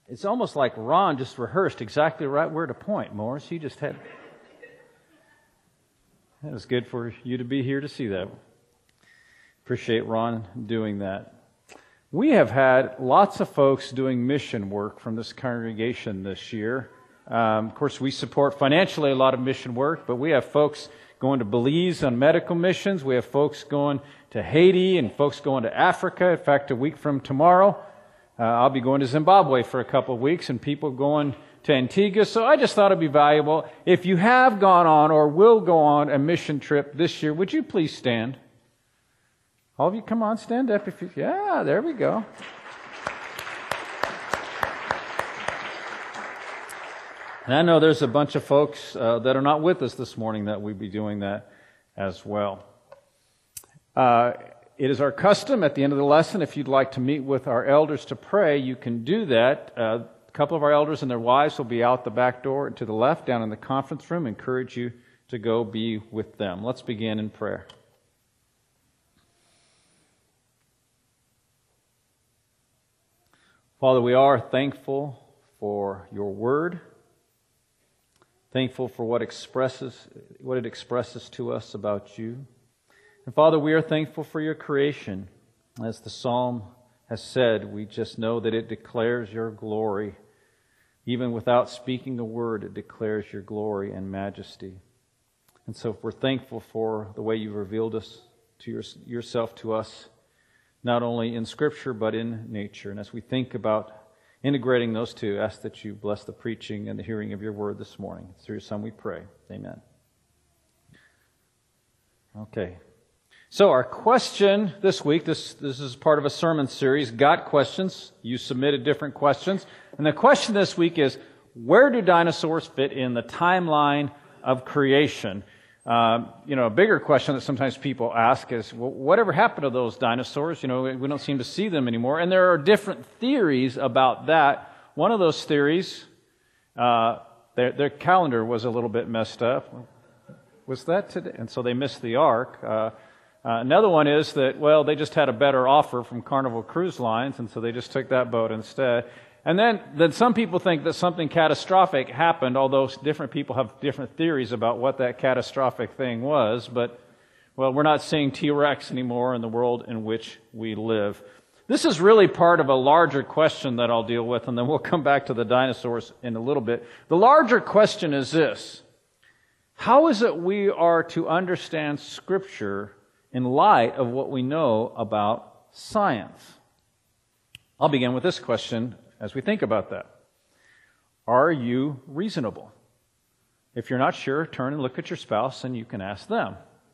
It's almost like Ron just rehearsed exactly right where to point, Morris. He just had... That was good for you to be here to see that. Appreciate Ron doing that. We have had lots of folks doing mission work from this congregation this year. Of course, we support financially a lot of mission work, but we have folks going to Belize on medical missions. We have folks going to Haiti and folks going to Africa. In fact, a week from tomorrow, I'll be going to Zimbabwe for a couple of weeks, and people going to Antigua. So I just thought it'd be valuable. If you have gone on or will go on a mission trip this year, would you please stand? All of you, come on, stand up. Yeah, there we go. And I know there's a bunch of folks that are not with us this morning that we'd be doing that as well. It is our custom at the end of the lesson, if you'd like to meet with our elders to pray, you can do that. A couple of our elders and their wives will be out the back door to the left down in the conference room. I encourage you to go be with them. Let's begin in prayer. Father, we are thankful for your word, thankful for what it expresses to us about you. And Father, we are thankful for your creation. As the psalm has said, we just know that it declares your glory. Even without speaking a word, it declares your glory and majesty. And so we're thankful for the way you've revealed yourself to us, not only in Scripture, but in nature. And as we think about integrating those two, ask that you bless the preaching and the hearing of your word this morning. Through your Son we pray. Amen. Okay. So our question this week, this is part of a sermon series, Got Questions. You submitted different questions. And the question this week is, where do dinosaurs fit in the timeline of creation? A bigger question that sometimes people ask is, well, whatever happened to those dinosaurs? We don't seem to see them anymore. And there are different theories about that. One of those theories, their calendar was a little bit messed up. Was that today? And so they missed the ark. Another one is that, they just had a better offer from Carnival Cruise Lines, and so they just took that boat instead. And then some people think that something catastrophic happened, although different people have different theories about what that catastrophic thing was. But, we're not seeing T-Rex anymore in the world in which we live. This is really part of a larger question that I'll deal with, and then we'll come back to the dinosaurs in a little bit. The larger question is this: how is it we are to understand Scripture in light of what we know about science? I'll begin with this question as we think about that. Are you reasonable? If you're not sure, turn and look at your spouse and you can ask them.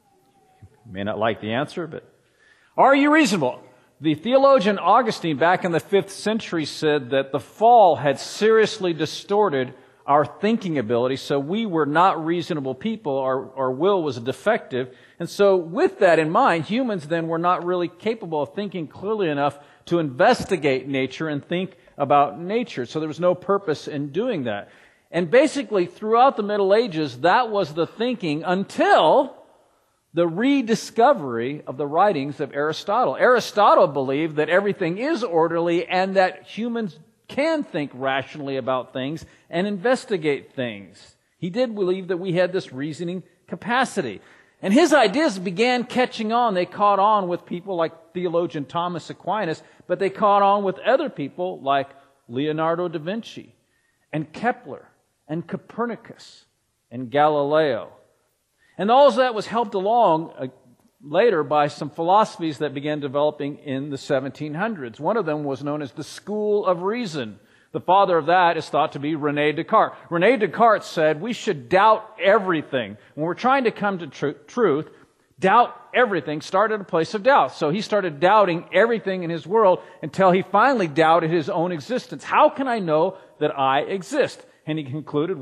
You may not like the answer, but are you reasonable? The theologian Augustine back in the 5th century said that the fall had seriously distorted our thinking ability, so we were not reasonable people. Our will was defective. And so with that in mind, humans then were not really capable of thinking clearly enough to investigate nature and think about nature. So there was no purpose in doing that. And basically throughout the Middle Ages, that was the thinking until the rediscovery of the writings of Aristotle. Aristotle believed that everything is orderly and that humans can think rationally about things and investigate things. He did believe that we had this reasoning capacity. And his ideas began catching on. They caught on with people like theologian Thomas Aquinas, but they caught on with other people like Leonardo da Vinci and Kepler and Copernicus and Galileo. And all of that was helped along later by some philosophies that began developing in the 1700s. One of them was known as the School of Reason. The father of that is thought to be René Descartes. René Descartes said we should doubt everything. When we're trying to come to truth, doubt everything. Start at a place of doubt. So he started doubting everything in his world until he finally doubted his own existence. How can I know that I exist? And he concluded,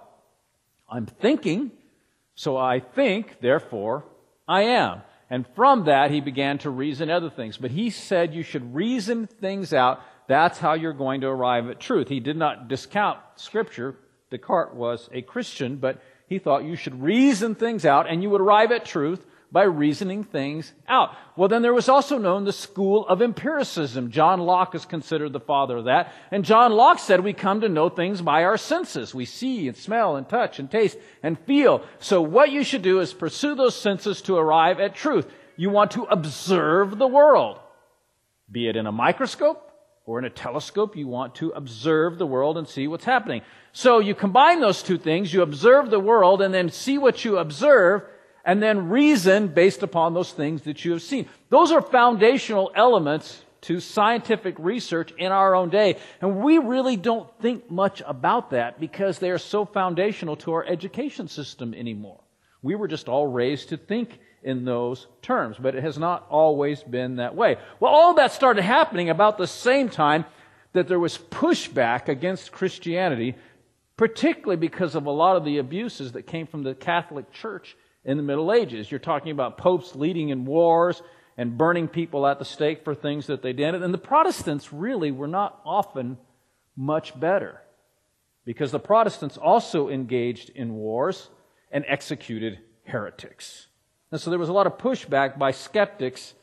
I'm thinking, so I think, therefore I am. And from that, he began to reason other things. But he said you should reason things out. That's how you're going to arrive at truth. He did not discount Scripture. Descartes was a Christian, but he thought you should reason things out and you would arrive at truth by reasoning things out. Well, then there was also known the school of empiricism. John Locke is considered the father of that. And John Locke said we come to know things by our senses. We see and smell and touch and taste and feel. So what you should do is pursue those senses to arrive at truth. You want to observe the world. Be it in a microscope or in a telescope, you want to observe the world and see what's happening. So you combine those two things. You observe the world and then see what you observe, and then reason based upon those things that you have seen. Those are foundational elements to scientific research in our own day. And we really don't think much about that because they are so foundational to our education system anymore. We were just all raised to think in those terms, but it has not always been that way. Well, all that started happening about the same time that there was pushback against Christianity, particularly because of a lot of the abuses that came from the Catholic Church in the Middle Ages. You're talking about popes leading in wars and burning people at the stake for things that they did. And the Protestants really were not often much better, because the Protestants also engaged in wars and executed heretics. And so there was a lot of pushback by skeptics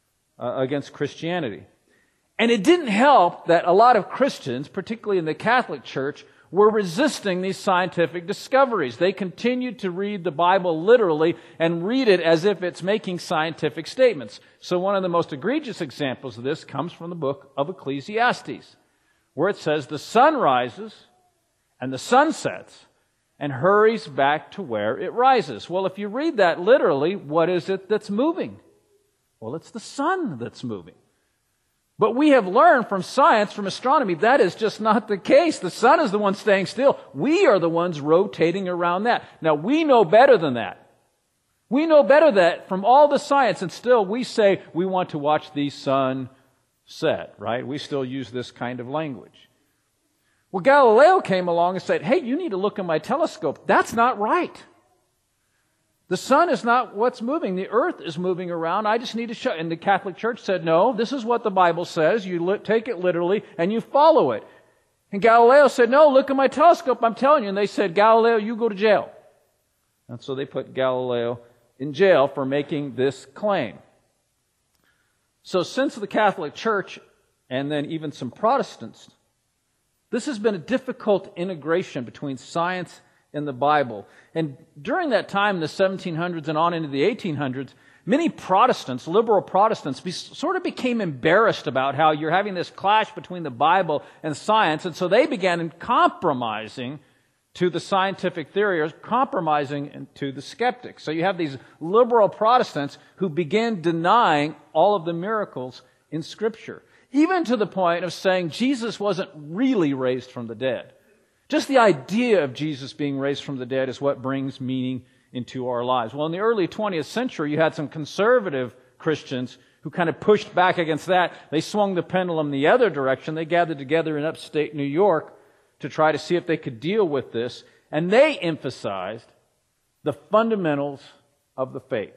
against Christianity. And it didn't help that a lot of Christians, particularly in the Catholic Church, were resisting these scientific discoveries. They continued to read the Bible literally and read it as if it's making scientific statements. So one of the most egregious examples of this comes from the book of Ecclesiastes, where it says, the sun rises and the sun sets and hurries back to where it rises. Well, if you read that literally, what is it that's moving? Well, it's the sun that's moving. But we have learned from science, from astronomy, that is just not the case. The sun is the one staying still. We are the ones rotating around that. Now, we know better than that. We know better than that from all the science, and still we say we want to watch the sun set, right? We still use this kind of language. Well, Galileo came along and said, hey, you need to look in my telescope. That's not right. The sun is not what's moving. The earth is moving around. I just need to show. And the Catholic Church said, no, this is what the Bible says. You take it literally and you follow it. And Galileo said, no, look at my telescope. I'm telling you. And they said, Galileo, you go to jail. And so they put Galileo in jail for making this claim. So since the Catholic Church, and then even some Protestants, this has been a difficult integration between science and the Bible. And during that time, in the 1700s and on into the 1800s, many Protestants, liberal Protestants, sort of became embarrassed about how you're having this clash between the Bible and science. And so they began compromising to the scientific theory, or compromising to the skeptics. So you have these liberal Protestants who begin denying all of the miracles in Scripture, even to the point of saying Jesus wasn't really raised from the dead. Just the idea of Jesus being raised from the dead is what brings meaning into our lives. Well, in the early 20th century, you had some conservative Christians who kind of pushed back against that. They swung the pendulum the other direction. They gathered together in upstate New York to try to see if they could deal with this. And they emphasized the fundamentals of the faith.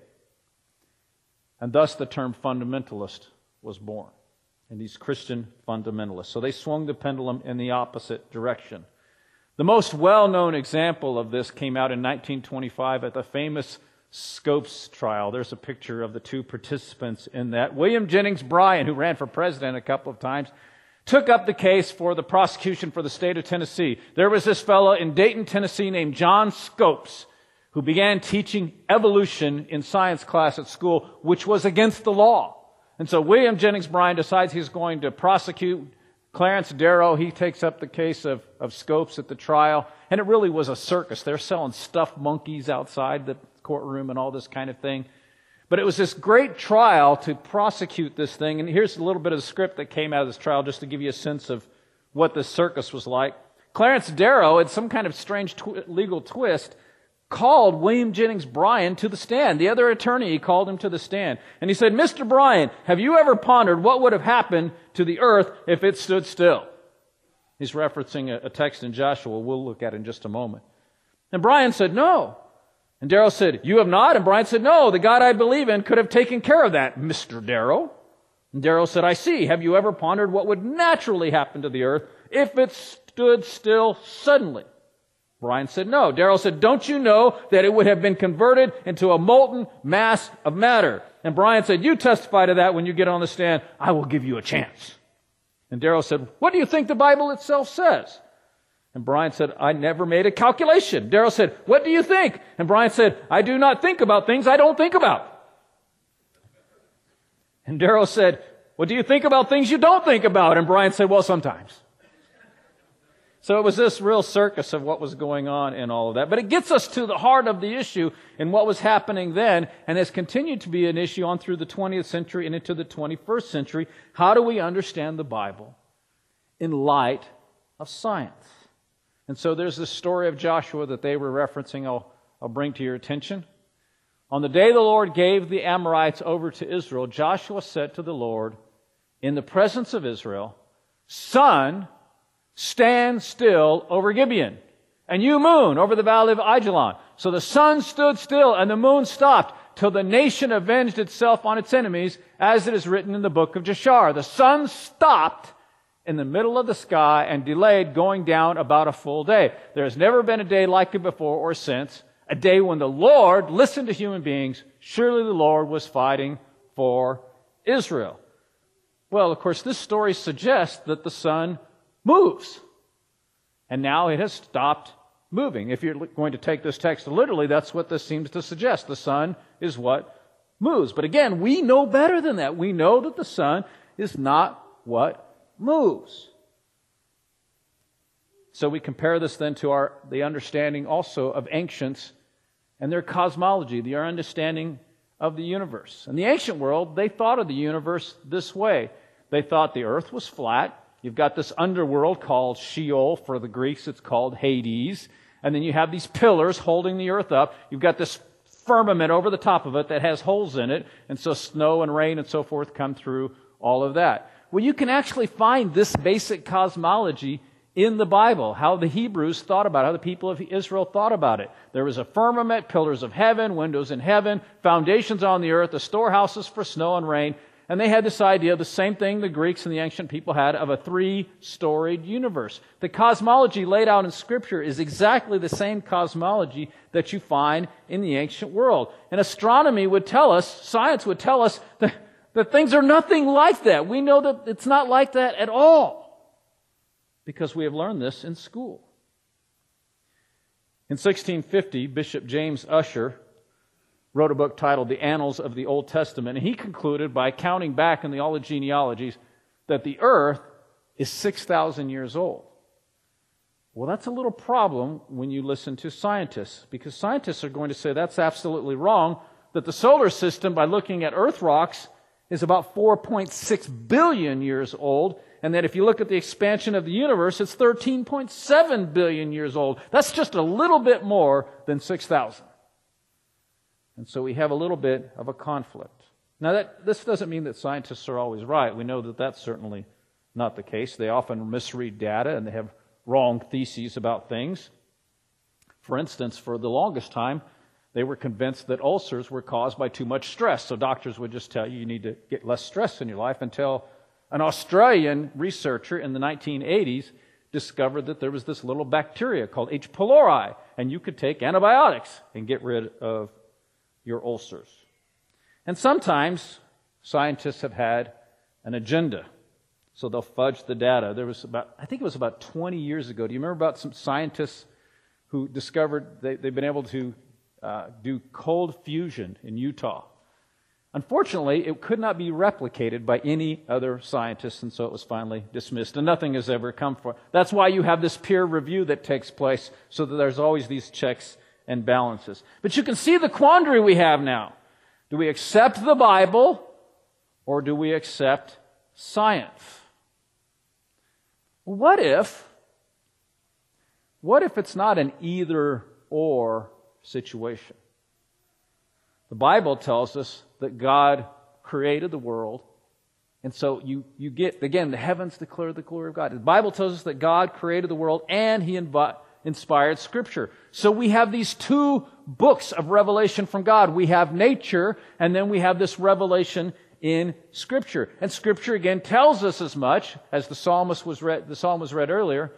And thus the term fundamentalist was born. And these Christian fundamentalists. So they swung the pendulum in the opposite direction. The most well-known example of this came out in 1925 at the famous Scopes trial. There's a picture of the two participants in that. William Jennings Bryan, who ran for president a couple of times, took up the case for the prosecution for the state of Tennessee. There was this fellow in Dayton, Tennessee named John Scopes, who began teaching evolution in science class at school, which was against the law. And so William Jennings Bryan decides he's going to prosecute Clarence Darrow. He takes up the case of Scopes at the trial. And it really was a circus. They're selling stuffed monkeys outside the courtroom and all this kind of thing. But it was this great trial to prosecute this thing. And here's a little bit of the script that came out of this trial just to give you a sense of what this circus was like. Clarence Darrow, in some kind of strange legal twist, called William Jennings Bryan to the stand. The other attorney, he called him to the stand. And he said, Mr. Bryan, have you ever pondered what would have happened to the earth if it stood still? He's referencing a text in Joshua we'll look at in just a moment. And Bryan said, no. And Darrow said, you have not? And Bryan said, no, the God I believe in could have taken care of that, Mr. Darrow. And Darrow said, I see. Have you ever pondered what would naturally happen to the earth if it stood still suddenly? Brian said no. Darrell said, don't you know that it would have been converted into a molten mass of matter? And Brian said, you testify to that when you get on the stand. I will give you a chance. And Darrell said, what do you think the Bible itself says? And Brian said, I never made a calculation. Darrell said, what do you think? And Brian said, I do not think about things I don't think about. And Darrell said, what do you think about things you don't think about? And Brian said, well, sometimes. So it was this real circus of what was going on in all of that. But it gets us to the heart of the issue and what was happening then and has continued to be an issue on through the 20th century and into the 21st century. How do we understand the Bible in light of science? And so there's this story of Joshua that they were referencing I'll bring to your attention. On the day the Lord gave the Amorites over to Israel, Joshua said to the Lord, in the presence of Israel, sun, stand still over Gibeon, and you, moon, over the valley of Ajalon. So the sun stood still and the moon stopped till the nation avenged itself on its enemies, as it is written in the book of Jashar. The sun stopped in the middle of the sky and delayed going down about a full day. There has never been a day like it before or since, a day when the Lord listened to human beings. Surely the Lord was fighting for Israel. Well, of course, this story suggests that the sun moves. And now it has stopped moving. If you're going to take this text literally, that's what this seems to suggest. The sun is what moves. But again, we know better than that. We know that the sun is not what moves. So we compare this then to the understanding also of ancients and their cosmology, their understanding of the universe. In the ancient world, they thought of the universe this way. They thought the earth was flat. You've got this underworld called Sheol. For the Greeks, it's called Hades. And then you have these pillars holding the earth up. You've got this firmament over the top of it that has holes in it. And so snow and rain and so forth come through all of that. Well, you can actually find this basic cosmology in the Bible, how the Hebrews thought about it, how the people of Israel thought about it. There was a firmament, pillars of heaven, windows in heaven, foundations on the earth, the storehouses for snow and rain. And they had this idea, the same thing the Greeks and the ancient people had, of a three-storied universe. The cosmology laid out in Scripture is exactly the same cosmology that you find in the ancient world. And astronomy would tell us, science would tell us that things are nothing like that. We know that it's not like that at all because we have learned this in school. In 1650, Bishop James Ussher wrote a book titled The Annals of the Old Testament, and he concluded by counting back in all the genealogies that the earth is 6,000 years old. Well, that's a little problem when you listen to scientists, because scientists are going to say that's absolutely wrong, that the solar system, by looking at earth rocks, is about 4.6 billion years old, and that if you look at the expansion of the universe, it's 13.7 billion years old. That's just a little bit more than 6,000. And so we have a little bit of a conflict. Now, this doesn't mean that scientists are always right. We know that that's certainly not the case. They often misread data and they have wrong theses about things. For instance, for the longest time, they were convinced that ulcers were caused by too much stress. So doctors would just tell you you need to get less stress in your life, until an Australian researcher in the 1980s discovered that there was this little bacteria called H. pylori, and you could take antibiotics and get rid of your ulcers. And sometimes scientists have had an agenda, so they'll fudge the data. There was I think it was about 20 years ago. Do you remember about some scientists who discovered they've been able to do cold fusion in Utah? Unfortunately, it could not be replicated by any other scientists, and so it was finally dismissed, and nothing has ever come for it. That's why you have this peer review that takes place, so that there's always these checks and balances. But you can see the quandary we have now. Do we accept the Bible, or do we accept science? What if it's not an either-or situation? The Bible tells us that God created the world, and so you get, again, the heavens declare the glory of God. The Bible tells us that God created the world and He inspired Scripture. So we have these two books of revelation from God. We have nature, and then we have this revelation in Scripture. And Scripture again tells us as much, as the psalm was read earlier,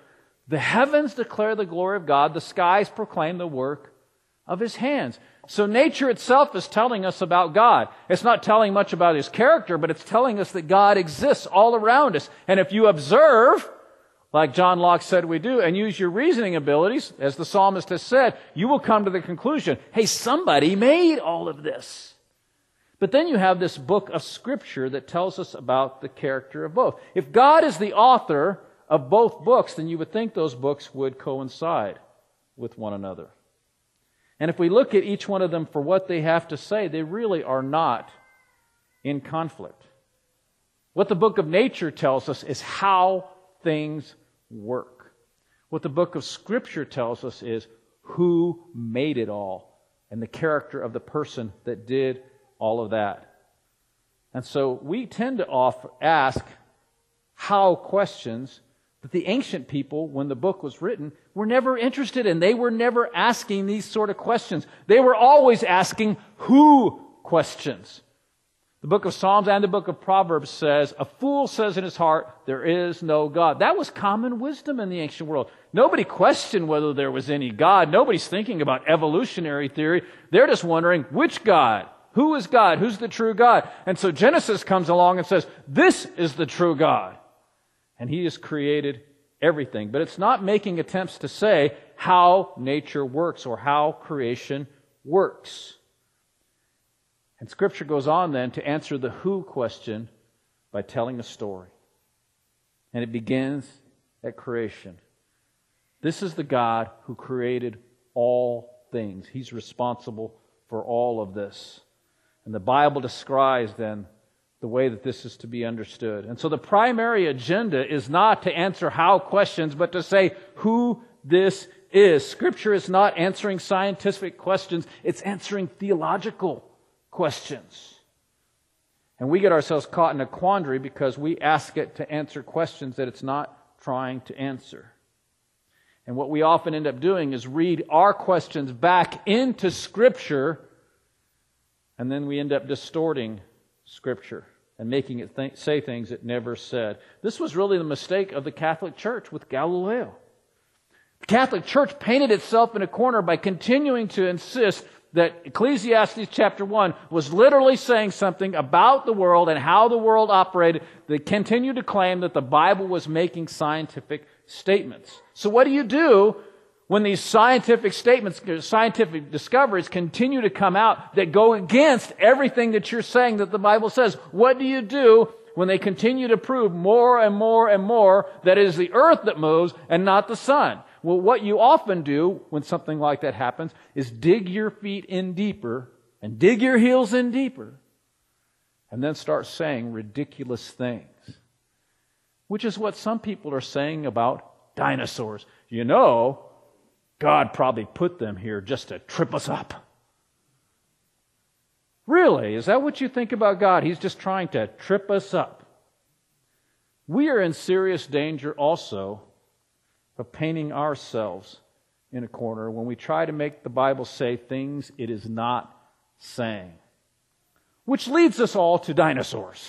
The heavens declare the glory of God. The skies proclaim the work of His hands. So nature itself is telling us about God. It's not telling much about His character, but it's telling us that God exists all around us. And if you observe, like John Locke said we do, and use your reasoning abilities, as the psalmist has said, you will come to the conclusion, hey, somebody made all of this. But then you have this book of Scripture that tells us about the character of both. If God is the author of both books, then you would think those books would coincide with one another. And if we look at each one of them for what they have to say, they really are not in conflict. What the book of nature tells us is how things work. What the book of Scripture tells us is who made it all and the character of the person that did all of that. And so we tend to ask how questions that the ancient people, when the book was written, were never interested in. They were never asking these sort of questions. They were always asking who questions. The book of Psalms and the book of Proverbs says, a fool says in his heart, there is no God. That was common wisdom in the ancient world. Nobody questioned whether there was any God. Nobody's thinking about evolutionary theory. They're just wondering, which God? Who is God? Who's the true God? And so Genesis comes along and says, this is the true God. And He has created everything. But it's not making attempts to say how nature works or how creation works. And Scripture goes on then to answer the who question by telling a story. And it begins at creation. This is the God who created all things. He's responsible for all of this. And the Bible describes then the way that this is to be understood. And so the primary agenda is not to answer how questions, but to say who this is. Scripture is not answering scientific questions, it's answering theological questions. And we get ourselves caught in a quandary because we ask it to answer questions that it's not trying to answer. And what we often end up doing is read our questions back into Scripture, and then we end up distorting Scripture and making it say things it never said. This was really the mistake of the Catholic Church with Galileo. The Catholic Church painted itself in a corner by continuing to insist that Ecclesiastes chapter 1 was literally saying something about the world and how the world operated. They continued to claim that the Bible was making scientific statements. So what do you do when these scientific statements, scientific discoveries continue to come out that go against everything that you're saying that the Bible says? What do you do when they continue to prove more and more and more that it is the earth that moves and not the sun? Well, what you often do when something like that happens is dig your feet in deeper and dig your heels in deeper and then start saying ridiculous things, which is what some people are saying about dinosaurs. You know, God probably put them here just to trip us up. Really? Is that what you think about God? He's just trying to trip us up. We are in serious danger also of painting ourselves in a corner when we try to make the Bible say things it is not saying. Which leads us all to dinosaurs.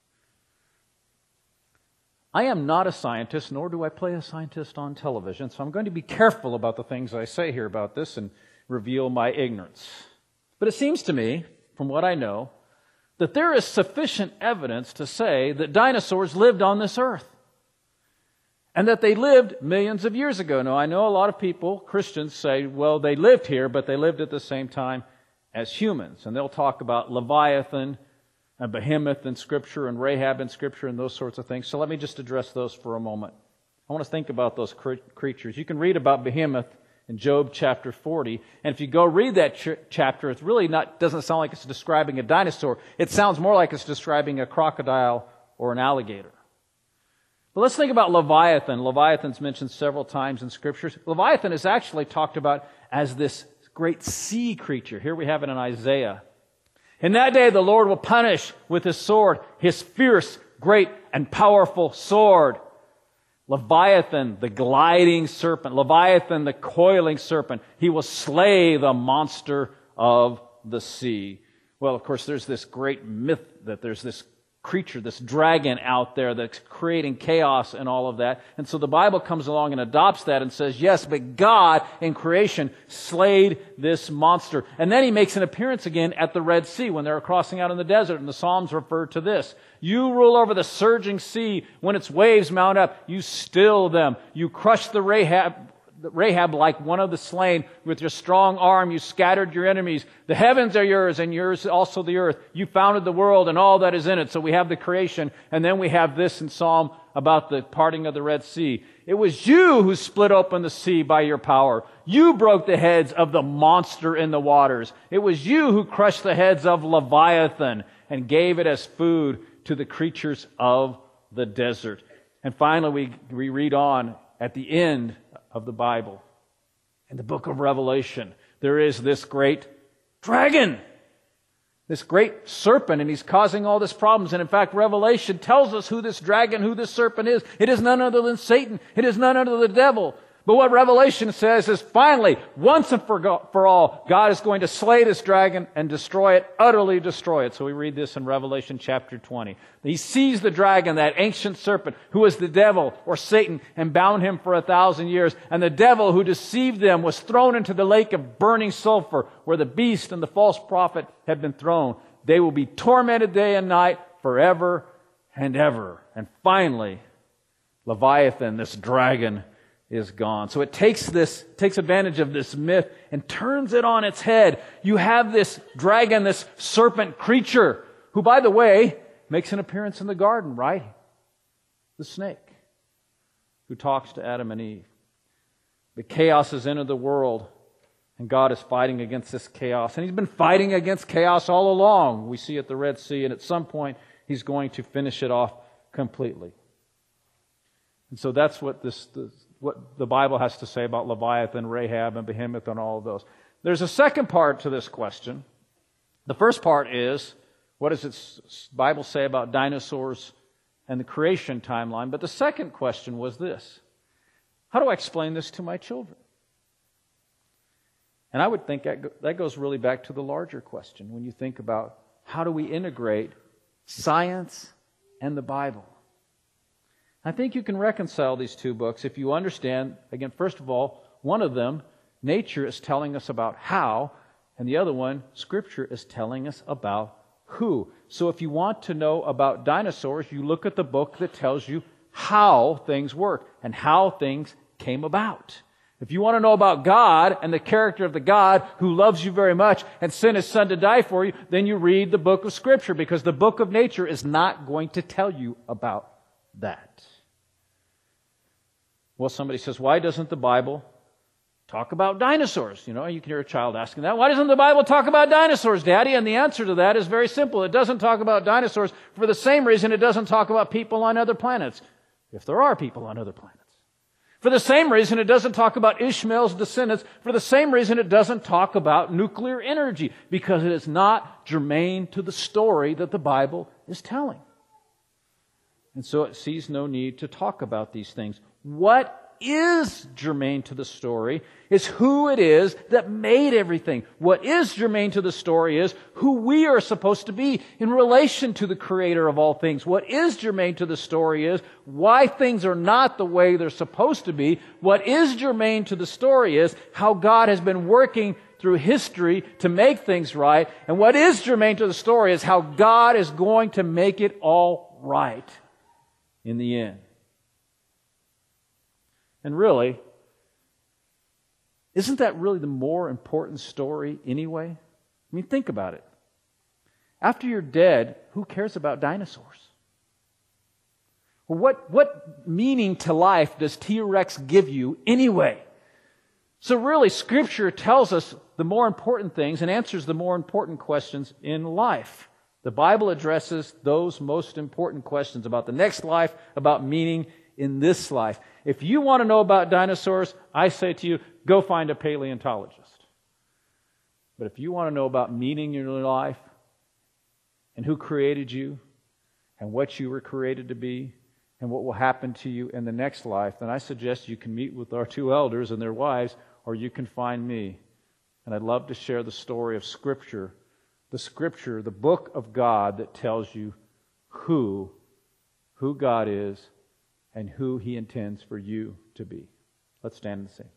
I am not a scientist, nor do I play a scientist on television, so I'm going to be careful about the things I say here about this and reveal my ignorance. But it seems to me, from what I know, that there is sufficient evidence to say that dinosaurs lived on this earth and that they lived millions of years ago. Now, I know a lot of people, Christians, say, well, they lived here, but they lived at the same time as humans. And they'll talk about Leviathan and Behemoth in Scripture and Rahab in Scripture and those sorts of things. So let me just address those for a moment. I want to think about those creatures. You can read about Behemoth in Job chapter 40. And if you go read that chapter, it's really doesn't sound like it's describing a dinosaur. It sounds more like it's describing a crocodile or an alligator. But let's think about Leviathan. Leviathan's mentioned several times in Scriptures. Leviathan is actually talked about as this great sea creature. Here we have it in Isaiah. In that day the Lord will punish with His sword, His fierce, great, and powerful sword. Leviathan, the gliding serpent. Leviathan, the coiling serpent. He will slay the monster of the sea. Well, of course, there's this great myth that there's this creature, this dragon out there that's creating chaos and all of that. And so the Bible comes along and adopts that and says, yes, but God in creation slayed this monster. And then he makes an appearance again at the Red Sea when they're crossing out in the desert, and the Psalms refer to this. You rule over the surging sea. When its waves mount up, you still them. You crush the Rahab like one of the slain. With your strong arm you scattered your enemies. The heavens are yours, and yours also the earth. You founded the world and all that is in it. So we have the creation, and then we have this in Psalm about the parting of the Red Sea. It was you who split open the sea by your power. You broke the heads of the monster in the waters. It was you who crushed the heads of Leviathan and gave it as food to the creatures of the desert. And finally we read on at the end of the Bible. In the book of Revelation, there is this great dragon, this great serpent, and he's causing all these problems. And in fact, Revelation tells us who this dragon, who this serpent is. It is none other than Satan. It is none other than the devil. But what Revelation says is finally, once and for all, God is going to slay this dragon and destroy it, utterly destroy it. So we read this in Revelation chapter 20. He sees the dragon, that ancient serpent, who is the devil or Satan, and bound him for 1,000 years. And the devil who deceived them was thrown into the lake of burning sulfur, where the beast and the false prophet had been thrown. They will be tormented day and night forever and ever. And finally, Leviathan, this dragon, is gone. So it takes advantage of this myth and turns it on its head. You have this dragon, this serpent creature, who, by the way, makes an appearance in the garden, right? The snake, who talks to Adam and Eve. The chaos has entered the world, and God is fighting against this chaos. And He's been fighting against chaos all along. We see at the Red Sea, and at some point, He's going to finish it off completely. And so that's what what the Bible has to say about Leviathan, Rahab, and Behemoth, and all of those. There's a second part to this question. The first part is, what does the Bible say about dinosaurs and the creation timeline? But the second question was this: how do I explain this to my children? And I would think that goes really back to the larger question when you think about how do we integrate science and the Bible. I think you can reconcile these two books if you understand, again, first of all, one of them, nature, is telling us about how, and the other one, Scripture, is telling us about who. So if you want to know about dinosaurs, you look at the book that tells you how things work and how things came about. If you want to know about God and the character of the God who loves you very much and sent His Son to die for you, then you read the book of Scripture, because the book of nature is not going to tell you about that. Well, somebody says, why doesn't the Bible talk about dinosaurs? You can hear a child asking that. Why doesn't the Bible talk about dinosaurs, Daddy? And the answer to that is very simple. It doesn't talk about dinosaurs for the same reason it doesn't talk about people on other planets, if there are people on other planets. For the same reason it doesn't talk about Ishmael's descendants, for the same reason it doesn't talk about nuclear energy, because it is not germane to the story that the Bible is telling. And so it sees no need to talk about these things. What is germane to the story is who it is that made everything. What is germane to the story is who we are supposed to be in relation to the Creator of all things. What is germane to the story is why things are not the way they're supposed to be. What is germane to the story is how God has been working through history to make things right. And what is germane to the story is how God is going to make it all right in the end. And really, isn't that really the more important story anyway? I mean, think about it. After you're dead, who cares about dinosaurs? Well, what meaning to life does T-Rex give you anyway? So really, Scripture tells us the more important things and answers the more important questions in life. The Bible addresses those most important questions about the next life, about meaning in this life. If you want to know about dinosaurs, I say to you, go find a paleontologist. But if you want to know about meaning in your life and who created you and what you were created to be and what will happen to you in the next life, then I suggest you can meet with our two elders and their wives, or you can find me. And I'd love to share the story of Scripture, the book of God that tells you who God is and who He intends for you to be. Let's stand and sing.